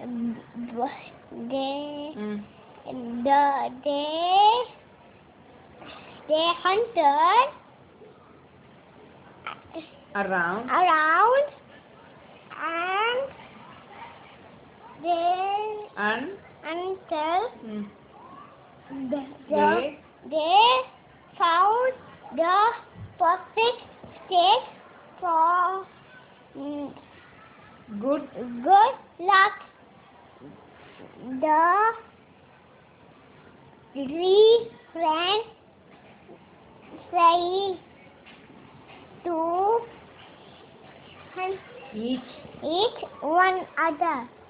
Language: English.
they Mm. they hunted Around. and they And until mm. they found the perfect state for Good. good luck. The three friends say to Each each one other,